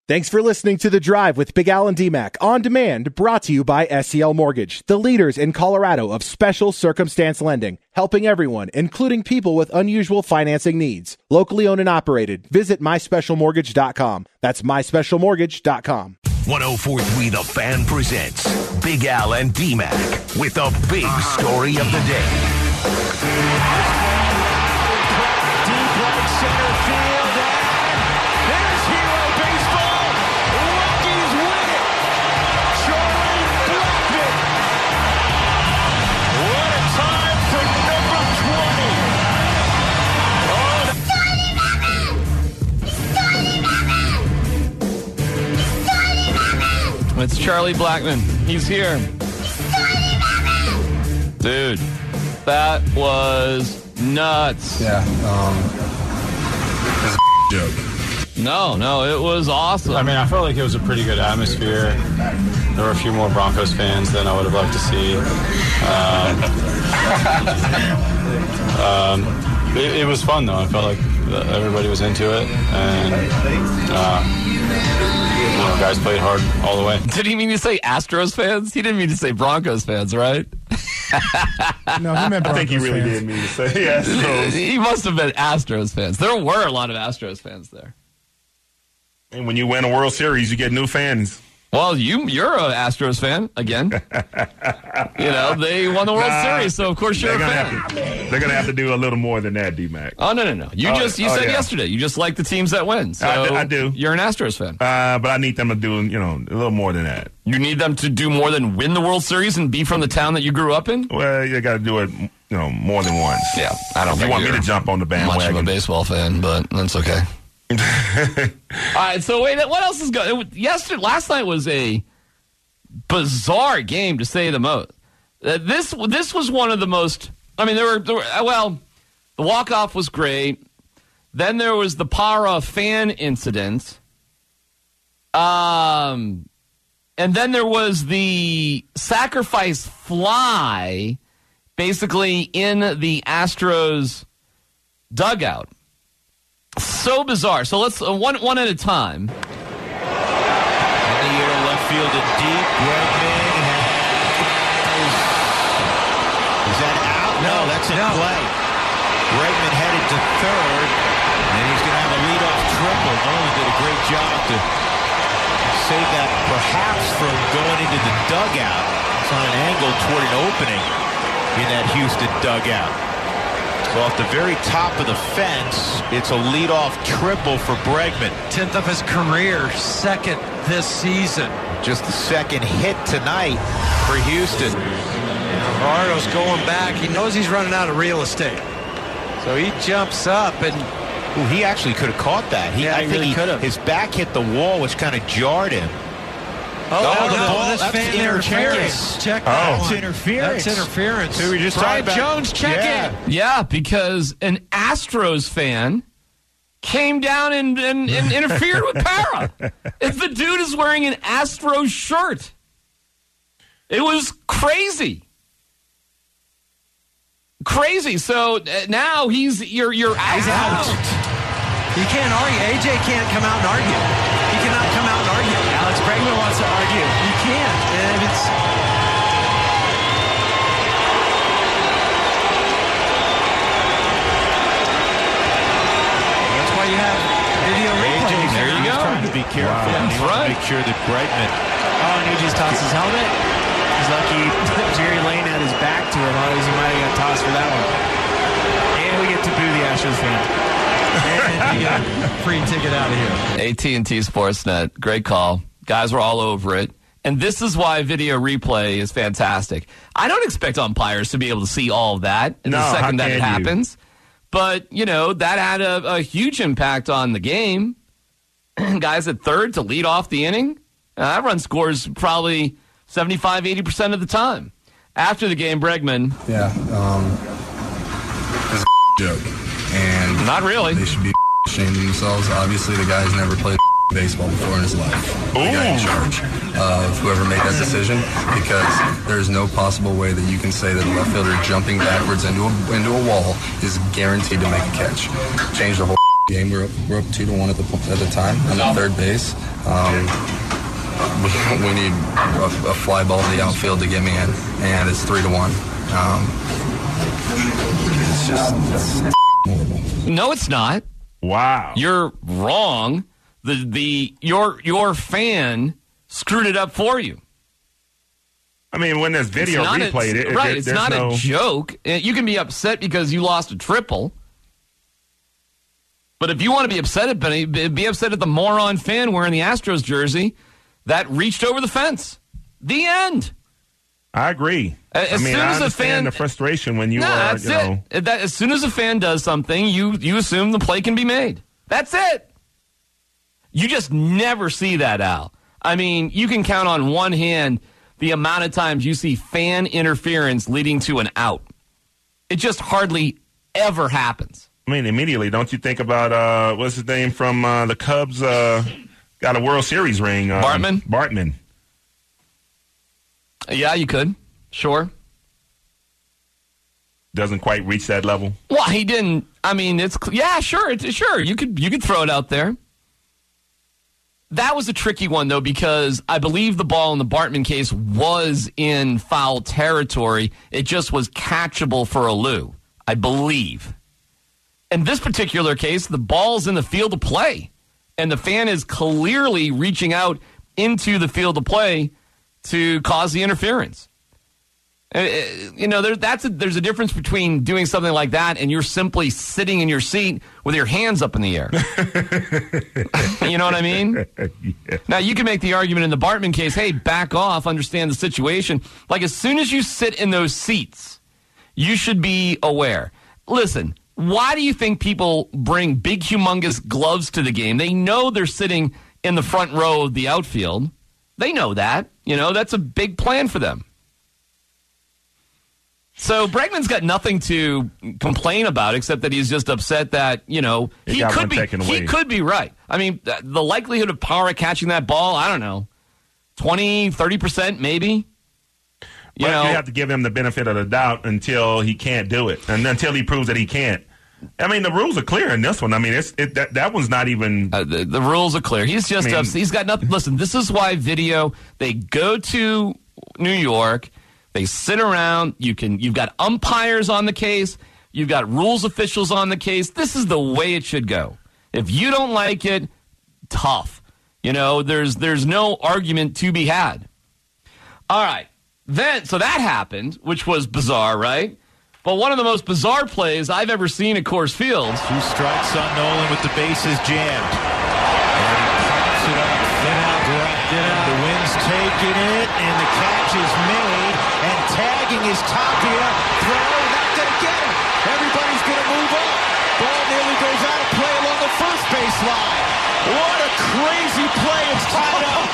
Thanks for listening to The Drive with Big Al and D-Mac on demand, brought to you by SCL Mortgage, the leaders in Colorado of special circumstance lending, helping everyone, including people with unusual financing needs. Locally owned and operated. Visit myspecialmortgage.com. That's myspecialmortgage.com. 104.3 The Fan presents Big Al and D-Mac with the big story of the day. Deep right center field, and there's Hero Baseball. Rockies win it. Charlie Blackmon. What a time for number 20. It's Charlie Blackmon. He's here. Dude, that was nuts. Yeah, it's a joke. No, it was awesome. I mean, I felt like it was a pretty good atmosphere. There were a few more Broncos fans than I would have liked to see. It was fun, though. I felt like everybody was into it, and guys played hard all the way. Did he mean to say Astros fans? He didn't mean to say Broncos fans, right? No, he meant Broncos. I think he really did mean to say Astros. He must have been Astros fans. There were a lot of Astros fans there. And when you win a World Series, you get new fans. Well, you're an Astros fan again. They won the World Series, so of course you're a fan. They're going to have to do a little more than that, D-Mac. Oh, no. You said yesterday, you just like the teams that win. So I do. You're an Astros fan. But I need them to do, a little more than that. You need them to do more than win the World Series and be from the town that you grew up in? Well, you got to do it, more than once. Yeah, I don't think you want me to jump on the bandwagon. Much of a baseball fan, but that's okay. All right, so wait, what else is going? Last night was a bizarre game, to say the most. This was one of the most. I mean, there were the walk-off was great. Then there was the Para fan incident. And then there was the sacrifice fly, basically in the Astros dugout. So bizarre. So let's one at a time. In the air, left field and deep. Bregman is that out? No, that's in play. Bregman headed to third, and he's going to have a leadoff triple. Nolan did a great job to save that perhaps from going into the dugout. It's on an angle toward an opening in that Houston dugout. So off the very top of the fence, it's a leadoff triple for Bregman. 10th of his career, second this season. Just the second hit tonight for Houston. Arno's going back. He knows he's running out of real estate. So he jumps up and... Ooh, he actually could have caught that. I think he could have. His back hit the wall, which kind of jarred him. The ball, that's interference. Check that one. That's interference. That's interference. So we just Brian talked about Jones, check it. Yeah, because an Astros fan came down and interfered with Para. If the dude is wearing an Astros shirt. It was crazy. Crazy. So now you're out. You can't argue. AJ can't come out and argue. He cannot come out and argue. Alex Bregman wants to argue. You can't. And that's why you have video replays. There you go. Trying to be careful. Wow. He wants to make sure that Bregman. Oh, and he just tossed his helmet. He's lucky Jerry Lane had his back to him. Otherwise, he might have got tossed for that one. And we get to boo the Astros fan. And you got a free ticket out of here. AT&T Sportsnet, great call. Guys were all over it. And this is why video replay is fantastic. I don't expect umpires to be able to see all of that in the second that it happens. But, that had a huge impact on the game. Guys at third to lead off the inning. That run scores probably 75, 80% of the time. After the game, Bregman. Yeah, it's a joke. And not really. They should be ashamed of themselves. Obviously, the guy's never played baseball before in his life. The guy in charge of whoever made that decision, because there's no possible way that you can say that a left fielder jumping backwards into a wall is guaranteed to make a catch. Change the whole game. We're up 2-1 at the time. I'm at third base. We need a fly ball to the outfield to get me in, and it's 3-1. It's just horrible. No, it's not. Wow. You're wrong. Your fan screwed it up for you. I mean, when there's video replayed, it's not a joke. You can be upset because you lost a triple. But if you want to be upset at Benny, be upset at the moron fan wearing the Astros jersey that reached over the fence. The end. I agree. I understand the frustration when you are, as soon as a fan does something, you assume the play can be made. That's it. You just never see that, Al. I mean, you can count on one hand the amount of times you see fan interference leading to an out. It just hardly ever happens. I mean, immediately, don't you think about, what's his name from the Cubs, got a World Series ring? Bartman. Yeah, you could. Sure. Doesn't quite reach that level. Well, he didn't. I mean, sure. You could throw it out there. That was a tricky one, though, because I believe the ball in the Bartman case was in foul territory. It just was catchable for a Lou, I believe. In this particular case, the ball's in the field of play, and the fan is clearly reaching out into the field of play to cause the interference. There's a difference between doing something like that and you're simply sitting in your seat with your hands up in the air. You know what I mean? Yeah. Now, you can make the argument in the Bartman case, hey, back off, understand the situation. Like, as soon as you sit in those seats, you should be aware. Listen, why do you think people bring big, humongous gloves to the game? They know they're sitting in the front row of the outfield. They know that. That's a big plan for them. So Bregman's got nothing to complain about except that he's just upset that, he could be right. I mean, the likelihood of Parra catching that ball, I don't know, 20, 30% maybe. You have to give him the benefit of the doubt until he can't do it and until he proves that he can't. I mean, the rules are clear in this one. I mean, that one's not even... the rules are clear. He's just upset. He's got nothing. Listen, this is why they go to New York. They sit around. You've got umpires on the case. You've got rules officials on the case. This is the way it should go. If you don't like it, tough. There's no argument to be had. All right. So that happened, which was bizarre, right? But one of the most bizarre plays I've ever seen at Coors Field. 2 strikes on Nolan with the bases jammed. And he pops it up. The wind's taking it, and the catch is made. And tagging is Tapia. Throw, not going to get him. Everybody's going to move up. Ball nearly goes out of play along the first base line. What a crazy play. It's tied up.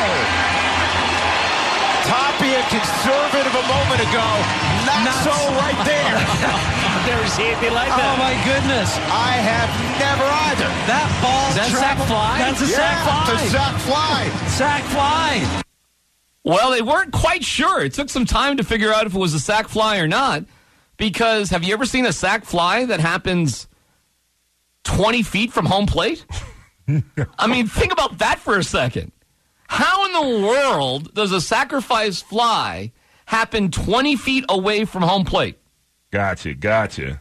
Tapia, conservative a moment ago. Not so right there. I've never seen anything like that. Oh, my goodness. I have never either. That ball... Is that a sack fly? That's a sack fly. It's a sack fly. Sack fly. Well, they weren't quite sure. It took some time to figure out if it was a sack fly or not, because have you ever seen a sack fly that happens 20 feet from home plate? I mean, think about that for a second. How in the world does a sacrifice fly happen 20 feet away from home plate? Gotcha.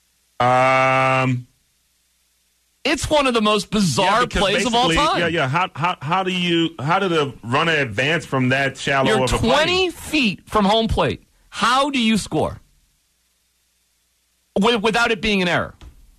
It's one of the most bizarre plays of all time. Yeah. How did the runner advance from that shallow You're of a play? 20 feet from home plate. How do you score without it being an error?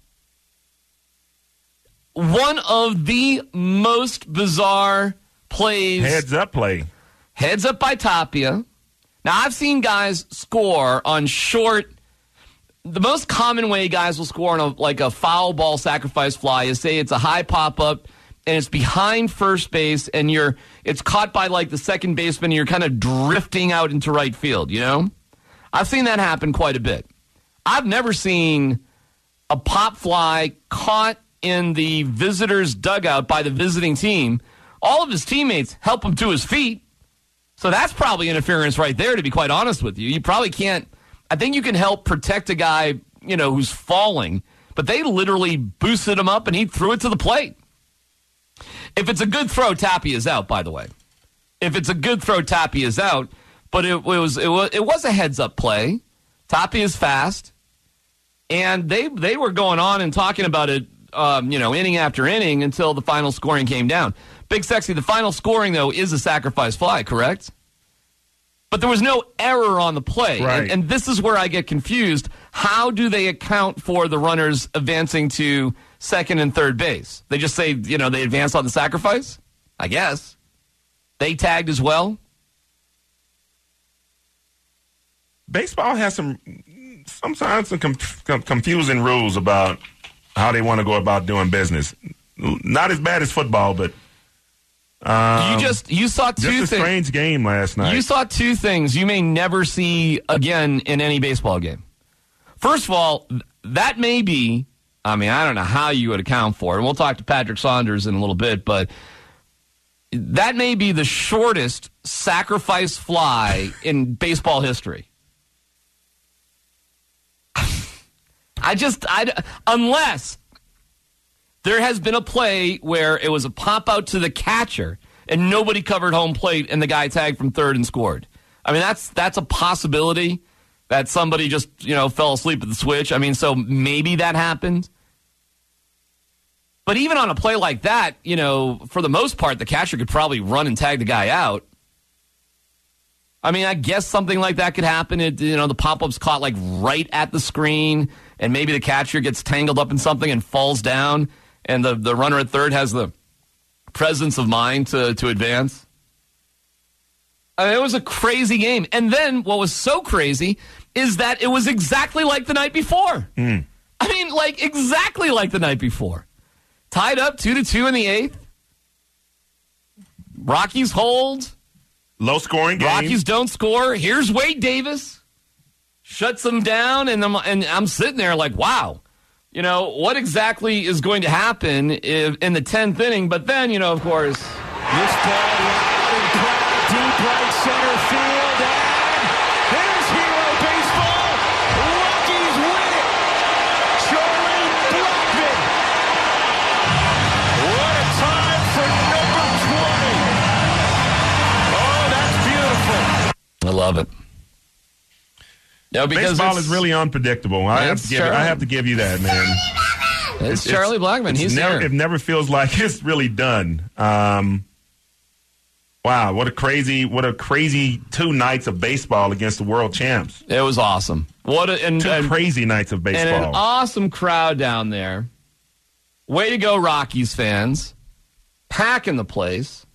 One of the most bizarre plays. Heads up play. Heads up by Tapia. Now, I've seen guys score on short. The most common way guys will score on a foul ball sacrifice fly is, say it's a high pop-up and it's behind first base and it's caught by the second baseman and you're kind of drifting out into right field, I've seen that happen quite a bit. I've never seen a pop fly caught in the visitor's dugout by the visiting team. All of his teammates help him to his feet. So that's probably interference right there, to be quite honest with you. You probably can't. I think you can help protect a guy, who's falling, But they literally boosted him up, and he threw it to the plate. If it's a good throw, Tapia is out, by the way. If it's a good throw, Tapia is out. But it was a heads-up play. Tapia is fast. And they were going on and talking about it, inning after inning until the final scoring came down. Big Sexy, the final scoring, though, is a sacrifice fly, correct? But there was no error on the play. Right. And this is where I get confused. How do they account for the runners advancing to second and third base? They just say, they advanced on the sacrifice? I guess. They tagged as well? Baseball has sometimes some confusing rules about how they want to go about doing business. Not as bad as football, but you saw two things. Just a strange game last night. You saw two things you may never see again in any baseball game. First of all, that may be, I don't know how you would account for it. And we'll talk to Patrick Saunders in a little bit, but that may be the shortest sacrifice fly in baseball history. Unless there has been a play where it was a pop out to the catcher and nobody covered home plate and the guy tagged from third and scored. That's a possibility that somebody just, fell asleep at the switch. So maybe that happened. But even on a play like that, for the most part, the catcher could probably run and tag the guy out. I guess something like that could happen. The pop-up's caught like right at the screen, and maybe the catcher gets tangled up in something and falls down, and the runner at third has the presence of mind to advance. It was a crazy game. And then what was so crazy is that it was exactly like the night before. Exactly like the night before. Tied up 2-2 in the 8th. Rockies hold. Low scoring game. Rockies don't score. Here's Wade Davis. Shuts them down, and I'm sitting there like, wow. What exactly is going to happen in the 10th inning? But then, of course. This ball loud and proud, deep right center field, and there's Hero Baseball. Rockies win it. Charlie Blackmon. What a time for number 20. Oh, that's beautiful. I love it. No, because baseball is really unpredictable. I have to give you that, man. It's Charlie Blackmon. He's never, there. It never feels like it's really done. Wow, what a crazy 2 nights of baseball against the world champs. It was awesome. Two crazy nights of baseball. And an awesome crowd down there. Way to go, Rockies fans. Packing the place.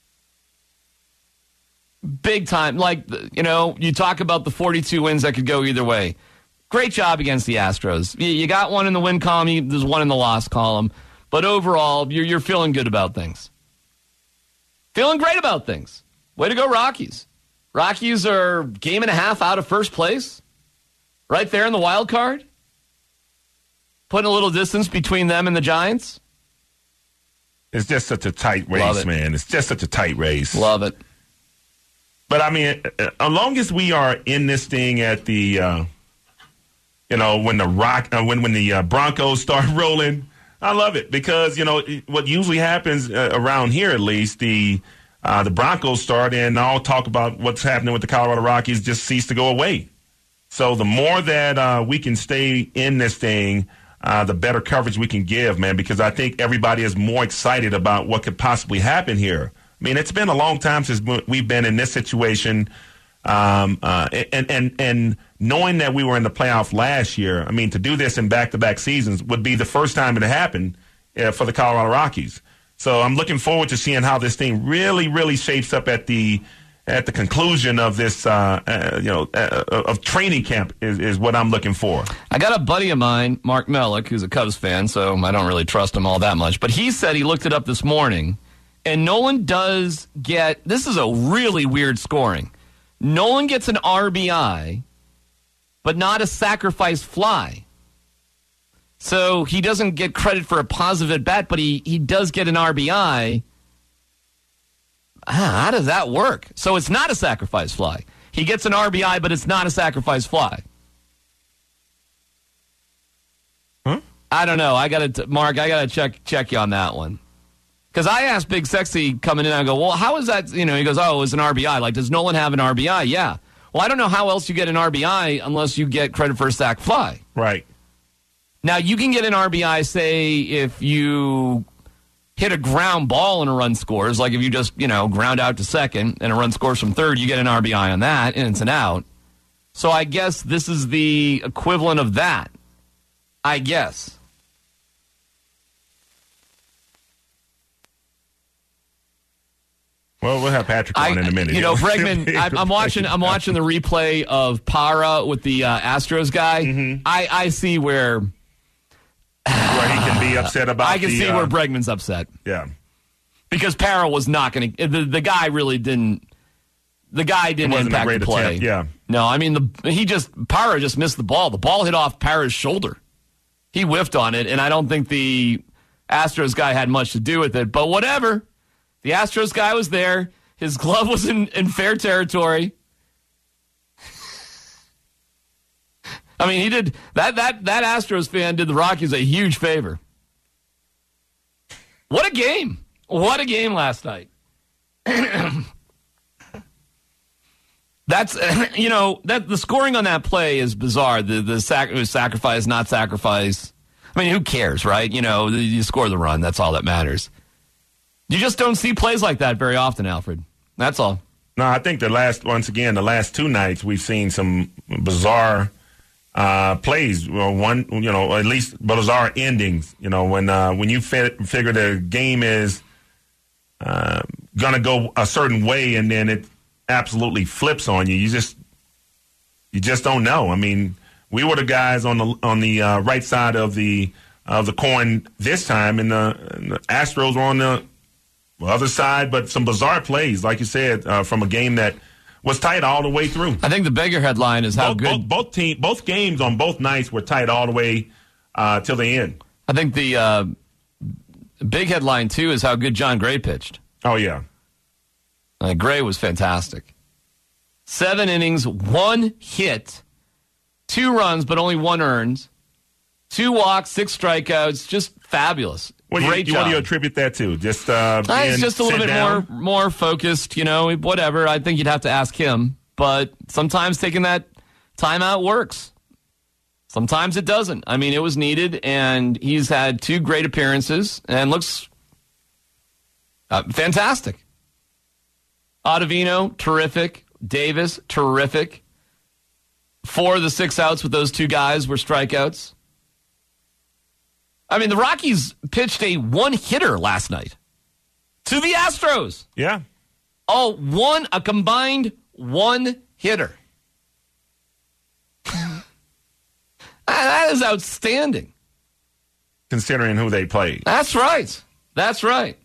Big time. You talk about the 42 wins that could go either way. Great job against the Astros. You got one in the win column. There's one in the loss column. But overall, you're feeling good about things. Feeling great about things. Way to go, Rockies. Rockies are game and a half out of first place. Right there in the wild card. Putting a little distance between them and the Giants. It's just such a tight race, man. It's just such a tight race. Love it. But, as long as we are in this thing at the, when the Broncos start rolling, I love it because, what usually happens around here, at least, the Broncos start and all talk about what's happening with the Colorado Rockies just cease to go away. So the more that we can stay in this thing, the better coverage we can give, man, because I think everybody is more excited about what could possibly happen here. It's been a long time since we've been in this situation, and knowing that we were in the playoff last year, to do this in back-to-back seasons would be the first time it happened for the Colorado Rockies. So I'm looking forward to seeing how this thing really, really shapes up at the conclusion of this, of training camp is what I'm looking for. I got a buddy of mine, Mark Mellick, who's a Cubs fan, so I don't really trust him all that much. But he said he looked it up this morning. And Nolan does get, this is a really weird scoring. Nolan gets an RBI, but not a sacrifice fly. So he doesn't get credit for a positive at bat, but he does get an RBI. How does that work? So it's not a sacrifice fly. He gets an RBI, but it's not a sacrifice fly. Huh? I don't know. Mark, I got to check you on that one. Because I asked Big Sexy coming in, I go, well, how is that? He goes, oh, it's an RBI. Like, does Nolan have an RBI? Yeah. Well, I don't know how else you get an RBI unless you get credit for a sac fly. Right. Now, you can get an RBI, say, if you hit a ground ball and a run scores. Like, if you just, ground out to second and a run scores from third, you get an RBI on that, and it's an out. So I guess this is the equivalent of that. I guess. Well, we'll have Patrick on in a minute. Bregman. I'm watching the replay of Parra with the Astros guy. Mm-hmm. I see where he can be upset about. I can see where Bregman's upset. Yeah, because Parra was not going to. The guy really didn't. The guy didn't impact the play. Attempt, yeah. No, I mean Parra just missed the ball. The ball hit off Parra's shoulder. He whiffed on it, and I don't think the Astros guy had much to do with it. But whatever. The Astros guy was there. His glove was in fair territory. I mean, he did that Astros fan did the Rockies a huge favor. What a game. What a game last night. That's that the scoring on that play is bizarre. The sacrifice, not sacrifice. I mean, who cares, right? You score the run. That's all that matters. You just don't see plays like that very often, Alfred. That's all. No, I think the last 2 nights we've seen some bizarre plays. Well, at least bizarre endings. When you figure the game is gonna go a certain way and then it absolutely flips on you. You just don't know. I mean, we were the guys on the right side of the coin this time, and the Astros were on the other side, but some bizarre plays, like you said, from a game that was tight all the way through. I think the bigger headline is how good both games on both nights were tight all the way till the end. I think the big headline too is how good John Gray pitched. Oh yeah, Gray was fantastic. 7 innings, 1 hit, 2 runs, but only 1 earned, 2 walks, 6 strikeouts, just fabulous. Great job. What do you attribute that to? Just it's just a little bit more focused, whatever. I think you'd have to ask him. But sometimes taking that timeout works. Sometimes it doesn't. I mean, it was needed, and he's had 2 great appearances and looks fantastic. Ottavino, terrific. Davis, terrific. 4 of the 6 outs with those 2 guys were strikeouts. I mean, the Rockies pitched a 1-hitter last night to the Astros. Yeah. A combined 1-hitter. That is outstanding. Considering who they played. That's right. That's right.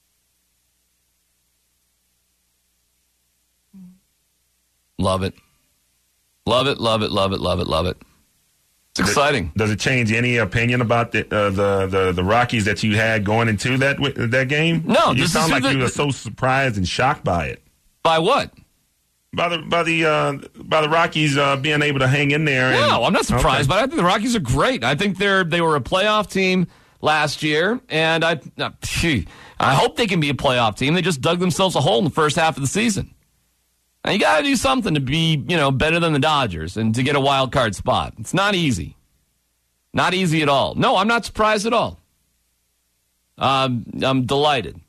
Love it. Love it, love it, love it, love it, love it. It's exciting. Does it change any opinion about the Rockies that you had going into that game? No. You sound like you were so surprised and shocked by it. By what? By the Rockies being able to hang in there. No, I'm not surprised. But I think the Rockies are great. I think they were a playoff team last year, and I hope they can be a playoff team. They just dug themselves a hole in the first half of the season. Now, you got to do something to be, better than the Dodgers and to get a wild card spot. It's not easy. Not easy at all. No, I'm not surprised at all. I'm delighted.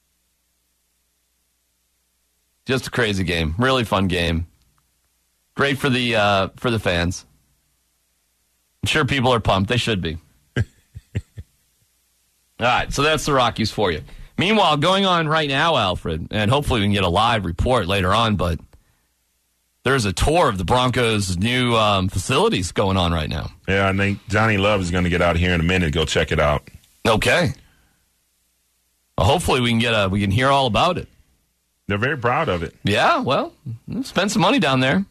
Just a crazy game. Really fun game. Great for the fans. I'm sure people are pumped. They should be. All right, so that's the Rockies for you. Meanwhile, going on right now, Alfred, and hopefully we can get a live report later on, but there's a tour of the Broncos' new facilities going on right now. Yeah, I think Johnny Love is going to get out here in a minute to go check it out. Okay. Well, hopefully we can hear all about it. They're very proud of it. Yeah, well, spend some money down there.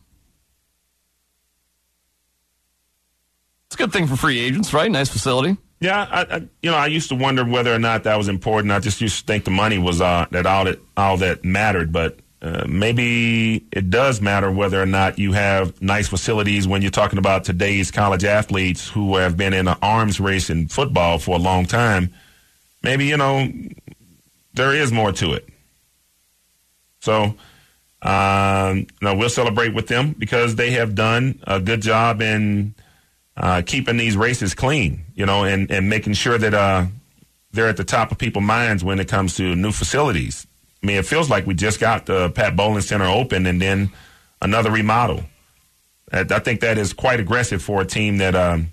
It's a good thing for free agents, right? Nice facility. Yeah, I used to wonder whether or not that was important. I just used to think the money was all that mattered. But maybe it does matter whether or not you have nice facilities when you're talking about today's college athletes who have been in an arms race in football for a long time. Maybe, there is more to it. So, we'll celebrate with them because they have done a good job in keeping these races clean, and making sure that they're at the top of people's minds when it comes to new facilities. I mean, it feels like we just got the Pat Bowling Center open and then another remodel. I think that is quite aggressive for a team that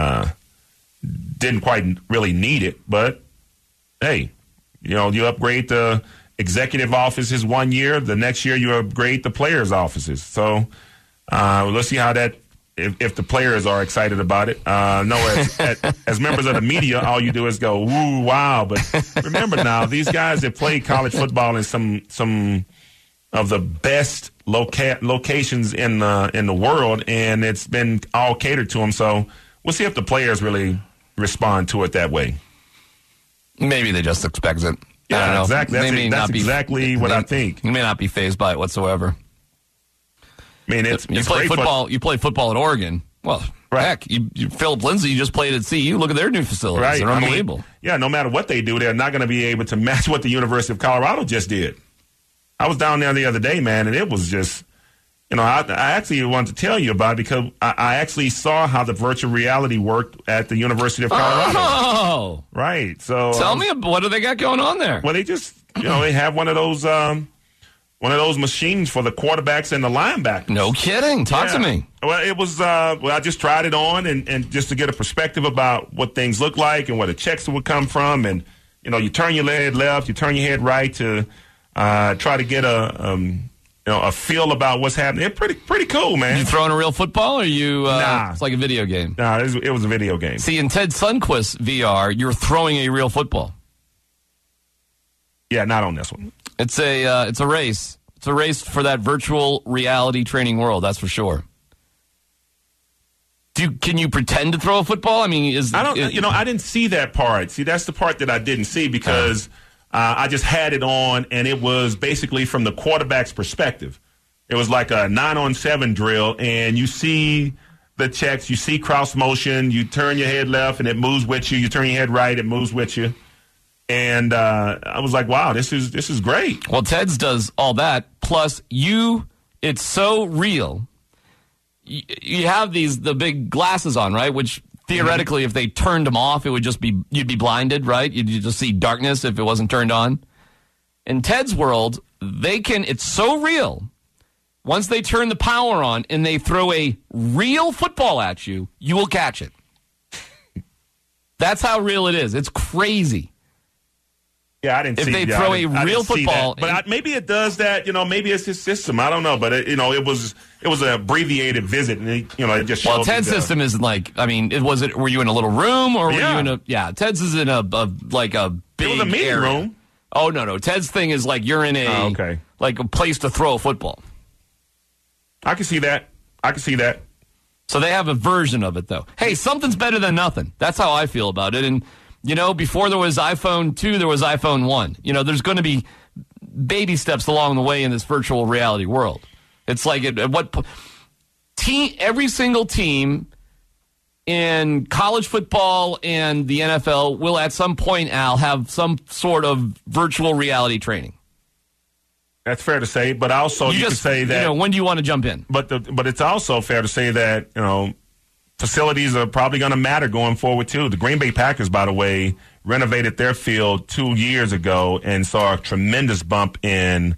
didn't quite really need it. But, hey, you upgrade the executive offices 1 year. The next year you upgrade the players' offices. So let's see how that if the players are excited about it. As members of the media, all you do is go, woo, wow. But remember now, these guys that play college football in some of the best locations in the world, and it's been all catered to them. So we'll see if the players really respond to it that way. Maybe they just expect it. Yeah, I don't know. Exactly. That's exactly what I think. You may not be fazed by it whatsoever. I mean, it's play great football. You play football at Oregon. Well, right. Heck, Philip Lindsay just played at CU. Look at their new facilities. Right. They're unbelievable. No matter what they do, they're not going to be able to match what the University of Colorado just did. I was down there the other day, man, and it was just, I actually wanted to tell you about it because I actually saw how the virtual reality worked at the University of Colorado. Oh, right. So tell me, what do they got going on there? Well, they just, they have one of those machines for the quarterbacks and the linebackers. No kidding. Talk to me. Well, it was, I just tried it on and just to get a perspective about what things look like and where the checks would come from. And, you turn your head left, you turn your head right to try to get a feel about what's happening. It's pretty cool, man. You throwing a real football or you, nah. It's like a video game? Nah, it was a video game. See, in Ted Sundquist VR, you're throwing a real football. Yeah, not on this one. It's a race. It's a race for that virtual reality training world. That's for sure. Can you pretend to throw a football? I mean, I didn't see that part. See, that's the part that I didn't see because I just had it on, and it was basically from the quarterback's perspective. It was like a 9-on-7 drill, and you see the checks, you see cross motion, you turn your head left, and it moves with you. You turn your head right, it moves with you. And I was like, wow, this is great. Well, Ted's does all that. Plus, it's so real. You have the big glasses on, right? Which theoretically, if they turned them off, it would just be, you'd be blinded, right? You'd just see darkness if it wasn't turned on. In Ted's world, it's so real. Once they turn the power on and they throw a real football at you, you will catch it. That's how real it is. It's crazy. Yeah, I didn't see that. If they throw a real football. But maybe it does that, maybe it's his system. I don't know. But, it was an abbreviated visit. And, it just showed. Well, Ted's system is were you in a little room or were you in a, Ted's is in a big It was a meeting area. room. Oh, no. Ted's thing is like you're in like a place to throw a football. I can see that. So they have a version of it, though. Hey, something's better than nothing. That's how I feel about it. And, before there was iPhone 2, there was iPhone 1. There's going to be baby steps along the way in this virtual reality world. It's like every single team in college football and the NFL will at some point, Al, have some sort of virtual reality training. That's fair to say, but also you can say that. When do you want to jump in? But it's also fair to say that facilities are probably going to matter going forward too. The Green Bay Packers, by the way, renovated their field 2 years ago and saw a tremendous bump in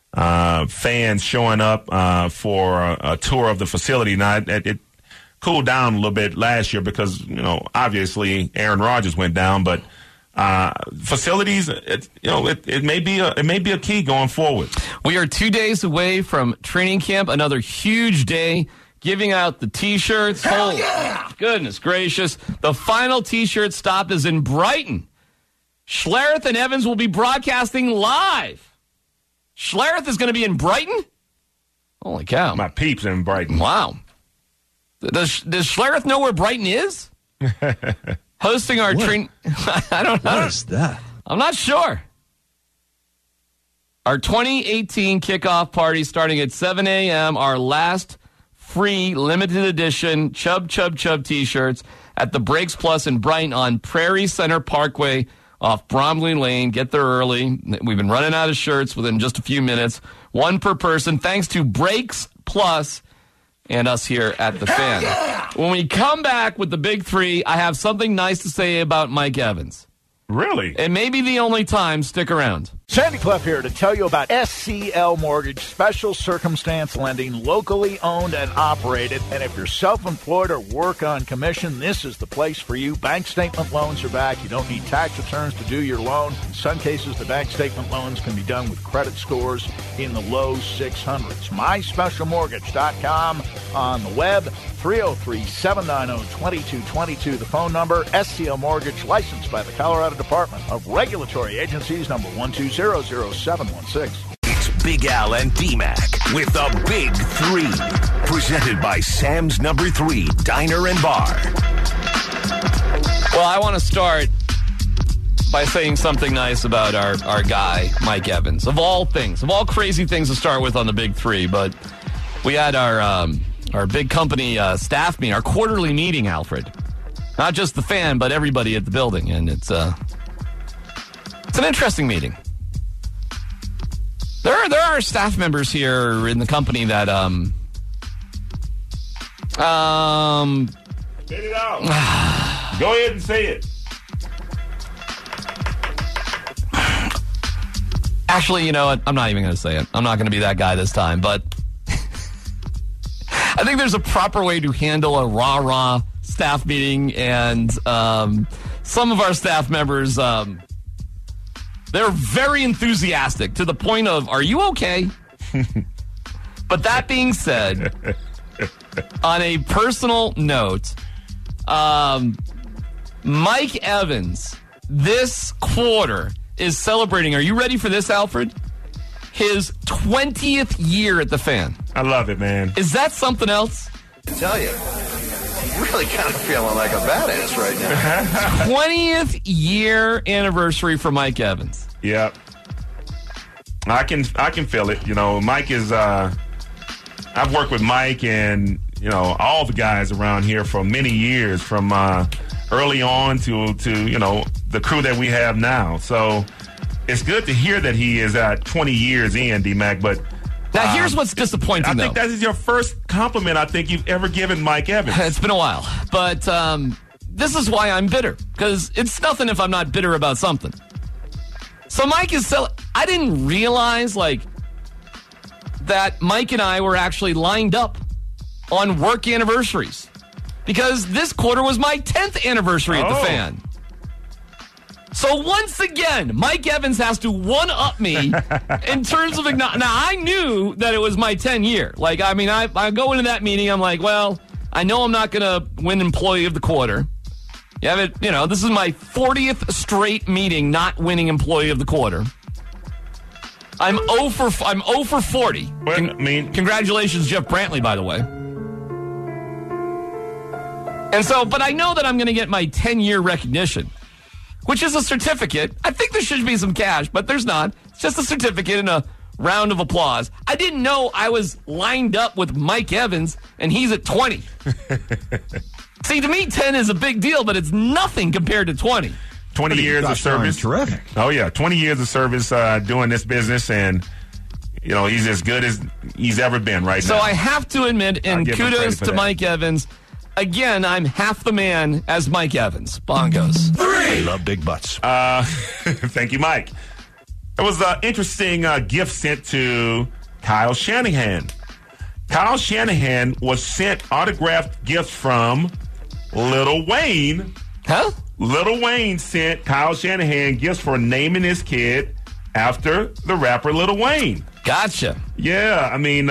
fans showing up for a tour of the facility. Now it cooled down a little bit last year because obviously Aaron Rodgers went down, but. Facilities, it may be a key going forward. We are 2 days away from training camp. Another huge day, giving out the T-shirts. Hell yeah! Goodness gracious! The final T-shirt stop is in Brighton. Schlereth and Evans will be broadcasting live. Schlereth is going to be in Brighton. Holy cow! My peeps in Brighton. Wow. Does Schlereth know where Brighton is? Hosting our training. I don't know. What is that? I'm not sure. Our 2018 kickoff party starting at 7 a.m. Our last free limited edition Chub Chub Chub t-shirts at the Breaks Plus in Brighton on Prairie Center Parkway off Bromley Lane. Get there early. We've been running out of shirts within just a few minutes. One per person, thanks to Breaks Plus and us here at The Fan. When we come back with the Big Three, I have something nice to say about Mike Evans. Really? It may be the only time. Stick around. Sandy Clough here to tell you about SCL Mortgage, special circumstance lending, locally owned and operated. And if you're self-employed or work on commission, this is the place for you. Bank statement loans are back. You don't need tax returns to do your loan. In some cases, the bank statement loans can be done with credit scores in the low 600s. MySpecialMortgage.com on the web. 303-790-2222, the phone number. SCL Mortgage, licensed by the Colorado Department of Regulatory Agencies, number 1200716. It's Big Al and D-Mac with the Big Three. Presented by Sam's Number 3 Diner and Bar. Well, I want to start by saying something nice about our guy, Mike Evans. Of all things, of all crazy things to start with on the Big Three, but we had our big company staff meeting, our quarterly meeting, Alfred. Not just the Fan, but everybody at the building, and it's an interesting meeting. There are staff members here in the company that Say it out. Go ahead and say it. Actually, you know what? I'm not even going to say it. I'm not going to be that guy this time, but I think there's a proper way to handle a rah-rah staff meeting, and some of our staff members, they're very enthusiastic to the point of, are you okay? But that being said, on a personal note, Mike Evans this quarter is celebrating, are you ready for this, Alfred? His 20th year at the Fan. I love it, man. Is that something else? I tell you, I'm really kind of feeling like a badass right now. 20th year anniversary for Mike Evans. Yep. I can feel it. You know, Mike is, I've worked with Mike and, you know, all the guys around here for many years, from early on to you know, the crew that we have now. So it's good to hear that he is 20 years in, D-Mac, but now here's what's disappointing, I think that is your first compliment I think you've ever given Mike Evans. It's been a while, but this is why I'm bitter, because it's nothing if I'm not bitter about something. So Mike is I didn't realize that Mike and I were actually lined up on work anniversaries, because this quarter was my 10th anniversary at the Fan. So once again, Mike Evans has to one-up me in terms of now, I knew that it was my 10 year. I go into that meeting, I'm like, well, I know I'm not going to win Employee of the Quarter. This is my 40th straight meeting not winning Employee of the Quarter. I'm 0 for 40. Congratulations, Jeff Brantley, by the way. And so, but I know that I'm going to get my 10-year recognition, which is a certificate. I think there should be some cash, but there's not. It's just a certificate and a round of applause. I didn't know I was lined up with Mike Evans, and he's at 20. See, to me, 10 is a big deal, but it's nothing compared to 20. 20 years of service. Terrific. Oh, yeah. 20 years of service doing this business, and, you know, he's as good as he's ever been right now. So I have to admit, and kudos to Mike Evans, again, I'm half the man as Mike Evans. Bongos. 3. I love big butts. Thank you, Mike. It was an interesting gift sent to Kyle Shanahan. Kyle Shanahan was sent autographed gifts from Lil Wayne. Huh? Lil Wayne sent Kyle Shanahan gifts for naming his kid after the rapper Lil Wayne. Gotcha. Yeah, I mean,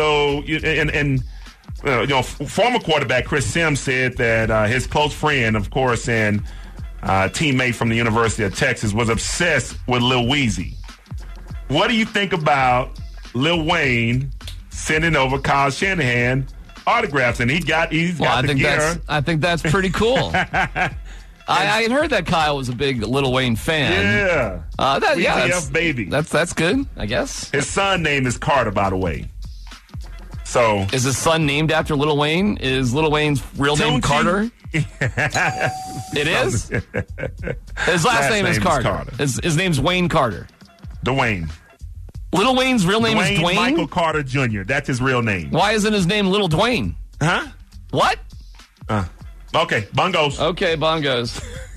former quarterback Chris Sims said that his close friend, of course, and teammate from the University of Texas, was obsessed with Lil Weezy. What do you think about Lil Wayne sending over Kyle Shanahan autographs? And he's got the gear. I think that's pretty cool. I had heard that Kyle was a big Lil Wayne fan. Yeah. That's baby. That's good, I guess. His son name is Carter, by the way. So is his son named after Lil Wayne? Is Lil Wayne's real name Carter? It is? His last name is Carter. His name's Wayne Carter. Dwayne. Lil Wayne's real name is Dwayne? Michael Carter Jr. That's his real name. Why isn't his name Little Dwayne? Huh? What? Okay, bongos. Okay, bongos.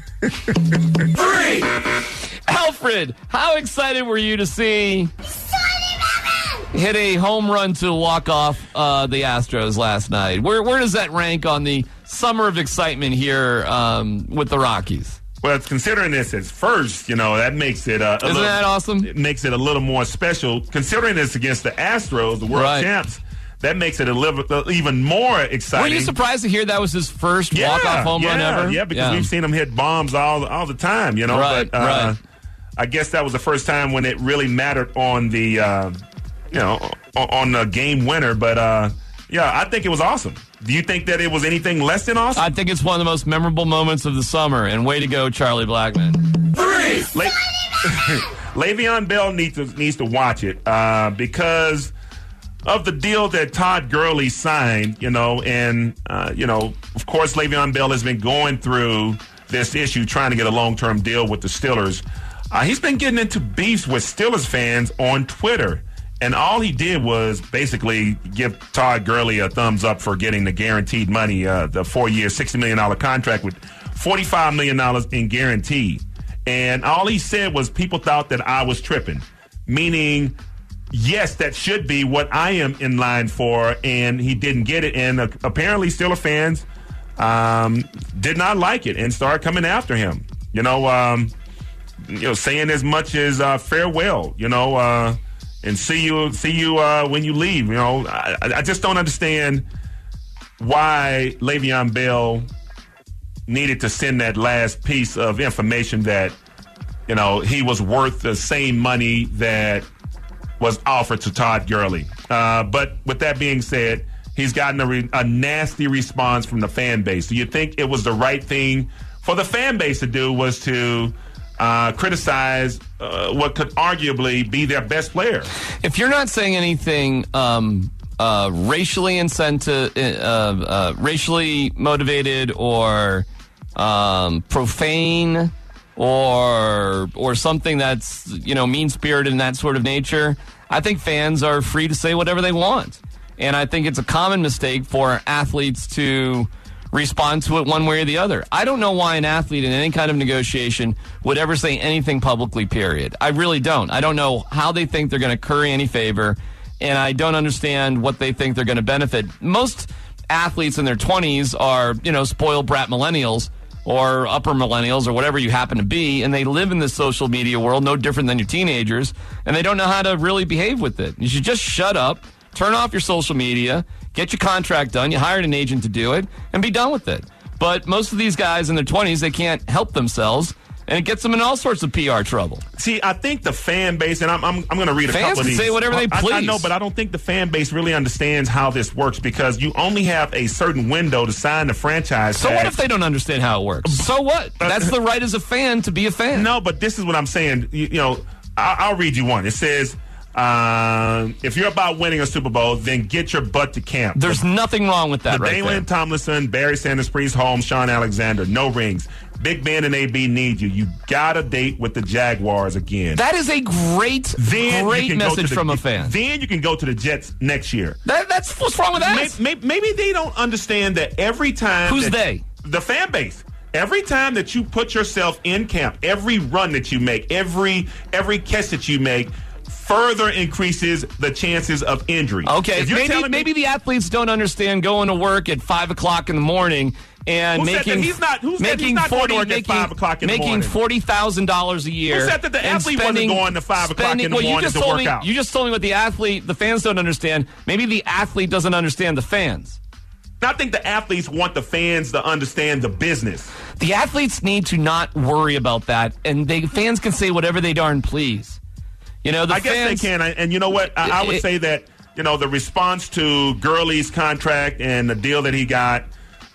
3! Alfred, how excited were you to see hit a home run to walk off the Astros last night? Where does that rank on the summer of excitement here with the Rockies? Well, considering this as first, that makes it Isn't that awesome? It makes it a little more special. Considering it's against the Astros, the world champs, that makes it even more exciting. Were you surprised to hear that was his first walk-off home run ever? Yeah, because we've seen him hit bombs all the time, Right, but I guess that was the first time when it really mattered on the, on the game winner. But, I think it was awesome. Do you think that it was anything less than awesome? I think it's one of the most memorable moments of the summer, and way to go, Charlie Blackmon. 3! Le'Veon Bell needs to watch it because of the deal that Todd Gurley signed, of course, Le'Veon Bell has been going through this issue trying to get a long-term deal with the Steelers. He's been getting into beefs with Steelers fans on Twitter. And all he did was basically give Todd Gurley a thumbs up for getting the guaranteed money, the 4-year, $60 million contract with $45 million in guarantee. And all he said was people thought that I was tripping, meaning, yes, that should be what I am in line for, and he didn't get it. And apparently Steelers fans did not like it and started coming after him, saying as much as farewell, and see you when you leave. I just don't understand why Le'Veon Bell needed to send that last piece of information that, he was worth the same money that was offered to Todd Gurley. But with that being said, he's gotten a nasty response from the fan base. Do you think it was the right thing for the fan base to do was to criticize what could arguably be their best player? If you're not saying anything racially racially motivated or profane or something that's mean-spirited in that sort of nature, I think fans are free to say whatever they want. And I think it's a common mistake for athletes to respond to it one way or the other. I don't know why an athlete in any kind of negotiation would ever say anything publicly, period. I really don't. I don't know how they think they're going to curry any favor, and I don't understand what they think they're going to benefit. Most athletes in their 20s are, spoiled brat millennials or upper millennials or whatever you happen to be, and they live in this social media world no different than your teenagers, and they don't know how to really behave with it. You should just shut up, turn off your social media, get your contract done, you hired an agent to do it, and be done with it. But most of these guys in their 20s, they can't help themselves, and it gets them in all sorts of PR trouble. See, I think the fan base, and I'm going to read a couple of these. Fans can say whatever they please. I know, but I don't think the fan base really understands how this works because you only have a certain window to sign the franchise tag. So what if they don't understand how it works? So what? That's the right as a fan to be a fan. No, but this is what I'm saying. I'll read you one. It says, if you're about winning a Super Bowl, then get your butt to camp. There's nothing wrong with that right there. Daylon Tomlinson, Barry Sanders, Priest Holmes, Sean Alexander, no rings. Big Ben and AB need you. You got a date with the Jaguars again. That is a great message from a fan. Then you can go to the Jets next year. That's what's wrong with that? Maybe they don't understand that every time. Who's they? The fan base. Every time that you put yourself in camp, every run that you make, every catch that you make, further increases the chances of injury. Okay, maybe the athletes don't understand going to work at 5 o'clock in the morning and making $40,000 a year. Who said that the athlete wasn't going to 5 o'clock in the morning to work out? You just told me what the fans don't understand. Maybe the athlete doesn't understand the fans. I think the athletes want the fans to understand the business. The athletes need to not worry about that, and fans can say whatever they darn please. I guess they can, and you know what? I would say that the response to Gurley's contract and the deal that he got,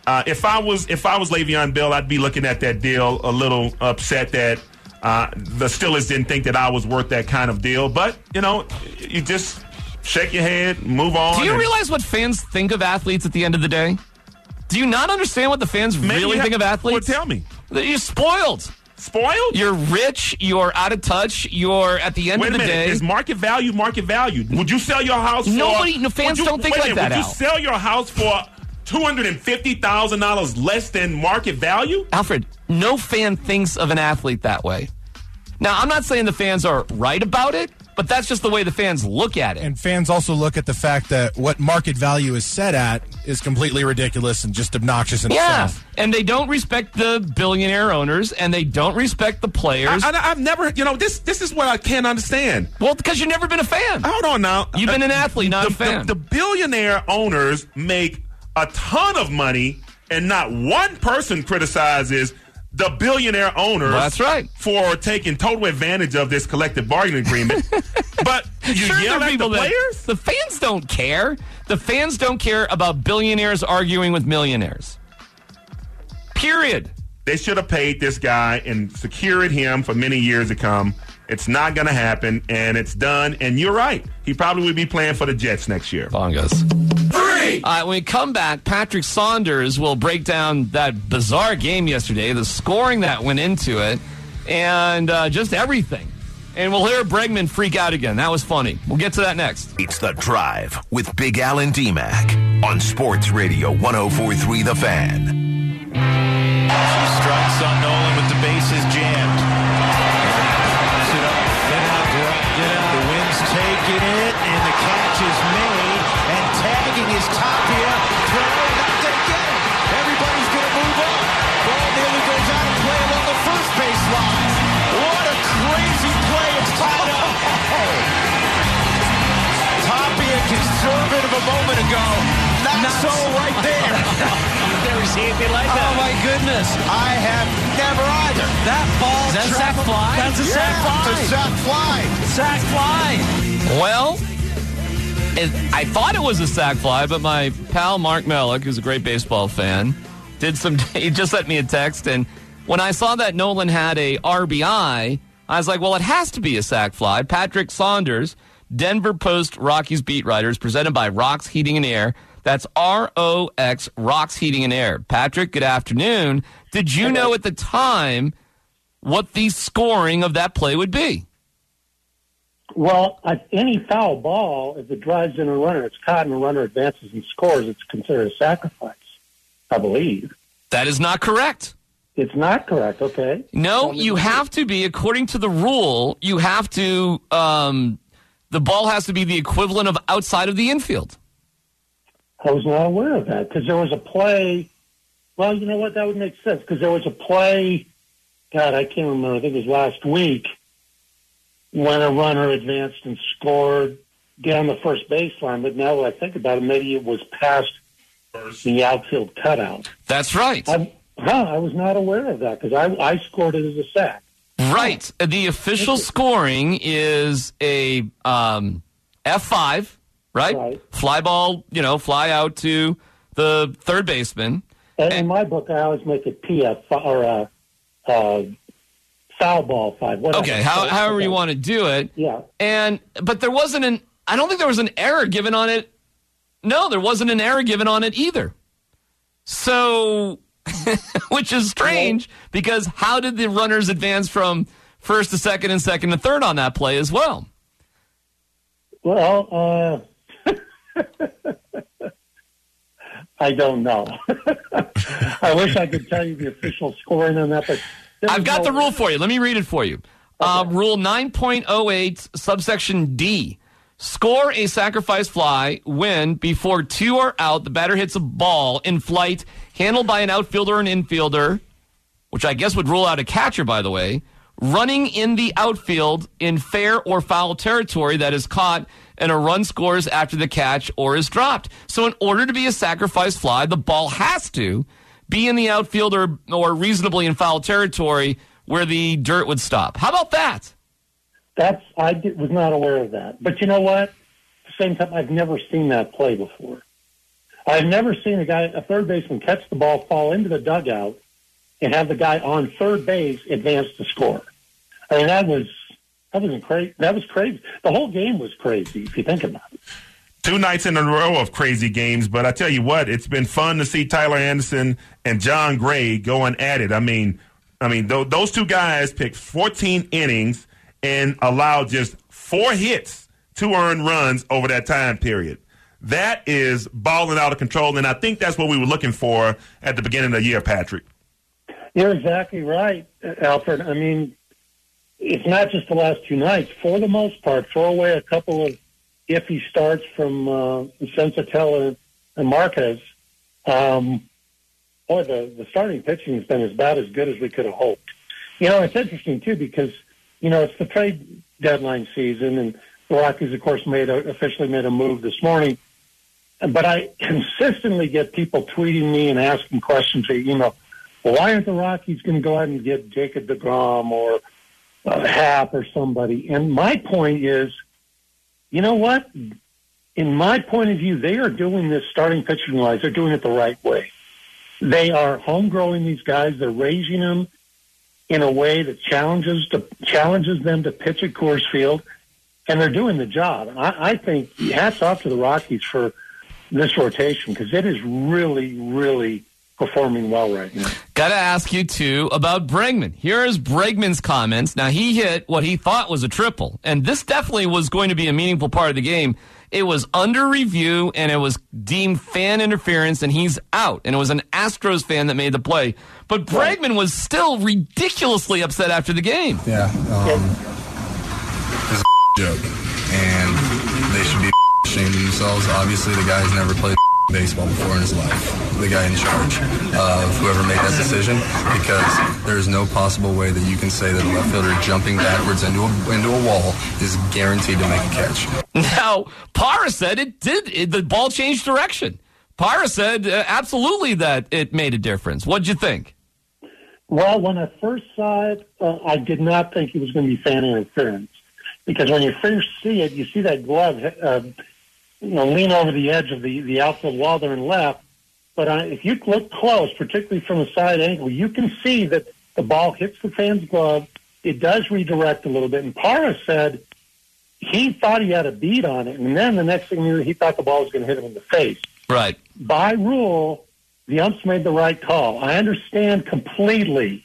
if I was Le'Veon Bell, I'd be looking at that deal a little upset that the Steelers didn't think that I was worth that kind of deal. But, you just shake your head, move on. Do you realize what fans think of athletes at the end of the day? Do you not understand what the fans really think of athletes? Well, tell me. You're spoiled. Spoiled? You're rich. You're out of touch. You're at the end of the day. Is market value market value? Would you sell your house for... Fans don't think like that, Would you sell your house for $250,000 less than market value? Alfred, no fan thinks of an athlete that way. Now, I'm not saying the fans are right about it, but that's just the way the fans look at it. And fans also look at the fact that what market value is set at is completely ridiculous and just obnoxious in itself. And they don't respect the billionaire owners, and they don't respect the players. I've never, this is what I can't understand. Well, because you've never been a fan. Hold on now. You've been an athlete, not a fan. The billionaire owners make a ton of money, and not one person criticizes the billionaire owners that's right. for taking total advantage of this collective bargaining agreement. But you yell at the players? The fans don't care. The fans don't care about billionaires arguing with millionaires. Period. They should have paid this guy and secured him for many years to come. It's not going to happen, and it's done. And you're right. He probably will be playing for the Jets next year. Bongos. 3! When we come back, Patrick Saunders will break down that bizarre game yesterday, the scoring that went into it, and just everything. And we'll hear Bregman freak out again. That was funny. We'll get to that next. It's The Drive with Big Al and D-Mac on Sports Radio 104.3 The Fan. She strikes on Nolan with the bases jammed. The wind's taking it, and the catch is made, and tagging is Tapia. Throw, not going to get it. Everybody's going to move on. Ball nearly goes out of play along the first base line. What a crazy play. It's tied up. Tapia, conservative a moment ago. Not so right there. You've never seen anything like that. Oh, my goodness. I have never either. That ball. Is that a sac fly? That's a sac fly. It's a sac fly. Sac fly. Well, I thought it was a sac fly, but my pal Mark Mellick, who's a great baseball fan, he just sent me a text, and when I saw that Nolan had a RBI, I was like, well, it has to be a sac fly. Patrick Saunders, Denver Post Rockies beat writers, presented by Rox Heating and Air. That's ROX, Rox Heating and Air. Patrick, good afternoon. Did you know at the time what the scoring of that play would be? Well, any foul ball, if it drives in a runner, it's caught and the runner advances and scores, it's considered a sacrifice, I believe. That is not correct. It's not correct, okay. No, you have to be, according to the rule, you have to, the ball has to be the equivalent of outside of the infield. I was not aware of that because there was a play. Well, you know what? That would make sense because there was a play. God, I can't remember. I think it was last week when a runner advanced and scored down the first baseline. But now that I think about it, maybe it was past the outfield cutout. That's right. I was not aware of that because I scored it as a sack. Right. The official scoring is a F5. Right? Fly ball, fly out to the third baseman. And in my book, I always make it PF or foul ball 5. Whatever. Okay, however you want to do it. Yeah. But there wasn't I don't think there was an error given on it. No, there wasn't an error given on it either. So, which is strange because how did the runners advance from first to second and second to third on that play as well? Well, I don't know. I wish I could tell you the official scoring on that, but I've got the rule for you. Let me read it for you. Okay. Rule 9.08, subsection D. Score a sacrifice fly when, before 2 are out, the batter hits a ball in flight handled by an outfielder or an infielder, which I guess would rule out a catcher, by the way, running in the outfield in fair or foul territory that is caught and a run scores after the catch or is dropped. So in order to be a sacrifice fly, the ball has to be in the outfield or reasonably in foul territory where the dirt would stop. How about that? I was not aware of that. But you know what? At the same time, I've never seen that play before. I've never seen a third baseman, catch the ball, fall into the dugout, and have the guy on third base advance to score. I mean, that was crazy. That was crazy. The whole game was crazy, if you think about it. 2 nights in a row of crazy games, but I tell you what, it's been fun to see Tyler Anderson and John Gray going at it. I mean, those two guys picked 14 innings and allowed just 4 hits, 2 earned runs over that time period. That is balling out of control, and I think that's what we were looking for at the beginning of the year, Patrick. You're exactly right, Alfred. I mean, it's not just the last 2 nights. For the most part, throw away a couple of iffy starts from Sensatella and Marquez. The starting pitching has been about as good as we could have hoped. It's interesting, too, because, it's the trade deadline season, and the Rockies, of course, officially made a move this morning. But I consistently get people tweeting me and asking questions via email. Well, why aren't the Rockies going to go out and get Jacob deGrom or Happ or somebody? And my point is, you know what? In my point of view, they are doing this starting pitching-wise. They're doing it the right way. They are home-growing these guys. They're raising them in a way that challenges them to pitch at Coors Field, and they're doing the job. I think hats off to the Rockies for this rotation because it is really, really performing well right now. Got to ask you, too, about Bregman. Here's Bregman's comments. Now, he hit what he thought was a triple, and this definitely was going to be a meaningful part of the game. It was under review, and it was deemed fan interference, and he's out. And it was an Astros fan that made the play. But Bregman was still ridiculously upset after the game. Yeah. It's a joke, and they should be ashamed of themselves. Obviously, the guy's never played baseball before in his life, the guy in charge of whoever made that decision, because there's no possible way that you can say that a left fielder jumping backwards into a wall is guaranteed to make a catch. Now, Parra said the ball changed direction. Parra said absolutely that it made a difference. What'd you think? Well, when I first saw it, I did not think it was going to be fan interference, because when you first see it, you see that glove lean over the edge of the outfield wall there and left. But if you look close, particularly from a side angle, you can see that the ball hits the fan's glove. It does redirect a little bit. And Parra said he thought he had a bead on it. And then the next thing he thought the ball was going to hit him in the face. Right. By rule, the umps made the right call. I understand completely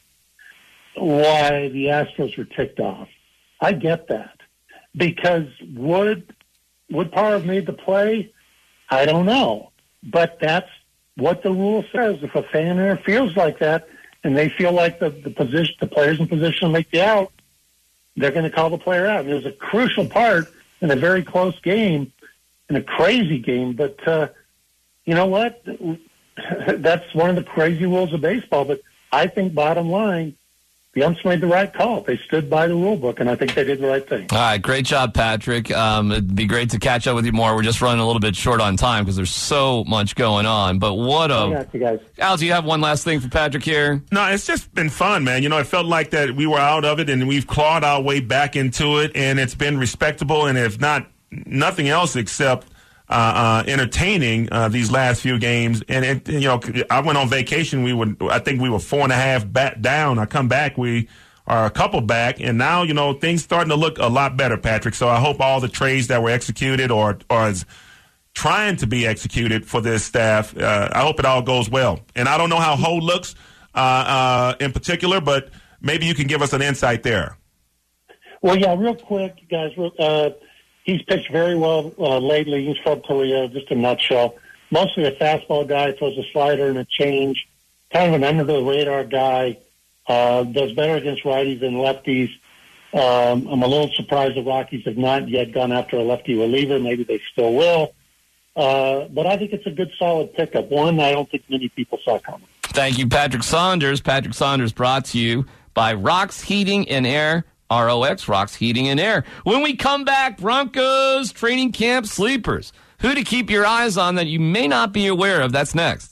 why the Astros were ticked off. I get that. Because would Parra have made the play? I don't know. But that's what the rule says. If a fan interferes like that and they feel like the player's in position to make the out, they're going to call the player out. And it was a crucial part in a very close game, in a crazy game. But you know what? That's one of the crazy rules of baseball. But I think bottom line, the umps made the right call. They stood by the rule book, and I think they did the right thing. All right, great job, Patrick. It'd be great to catch up with you more. We're just running a little bit short on time because there's so much going on. But what a... I got you guys. Al, do you have one last thing for Patrick here? No, it's just been fun, man. It felt like that we were out of it, and we've clawed our way back into it, and it's been respectable, and if not, nothing else except entertaining these last few games. And I went on vacation. I think we were 4.5 back down. I come back, we are a couple back, and now things starting to look a lot better, Patrick. So I hope all the trades that were executed or is trying to be executed for this staff, I hope it all goes well. And I don't know how Ho looks in particular, but maybe you can give us an insight there. Well, yeah, real quick, guys. He's pitched very well lately. He's from Korea, just a nutshell. Mostly a fastball guy, throws a slider and a change. Kind of an under-the-radar guy. Does better against righties than lefties. I'm a little surprised the Rockies have not yet gone after a lefty reliever. Maybe they still will. But I think it's a good, solid pickup. One I don't think many people saw coming. Thank you, Patrick Saunders. Patrick Saunders brought to you by Rox Heating and Air. ROX, Rox Heating and Air. When we come back, Broncos training camp sleepers. Who to keep your eyes on that you may not be aware of. That's next.